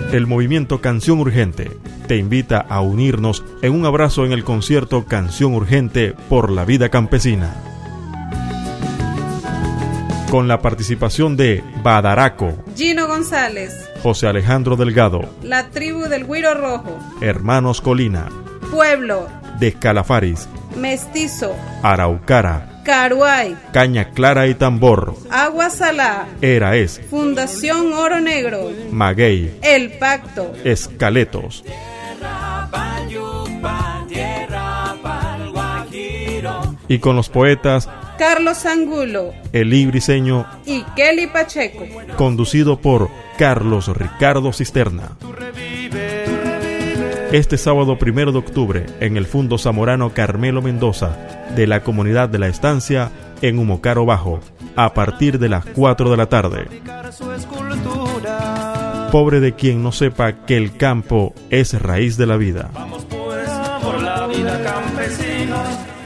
El movimiento Canción Urgente te invita a unirnos en un abrazo en el concierto Canción Urgente por la Vida Campesina. Con la participación de Badaraco, Gino González, José Alejandro Delgado, La Tribu del Güiro Rojo, Hermanos Colina, Pueblo, Descalafaris, Mestizo, Araucara, Caruay, Caña Clara y Tambor, Agua Salá, Eraes, Fundación Oro Negro, Maguey, El Pacto, Escaletos. Y con los poetas Carlos Angulo, Elí Briceño y Kelly Pacheco. Conducido por Carlos Ricardo Cisterna. Este sábado 1 de octubre en el Fundo Zamorano Carmelo Mendoza de la Comunidad de la Estancia en Humocaro Bajo a partir de las 4 de la tarde. Pobre de quien no sepa que el campo es raíz de la vida. Vamos pues por la vida campesina.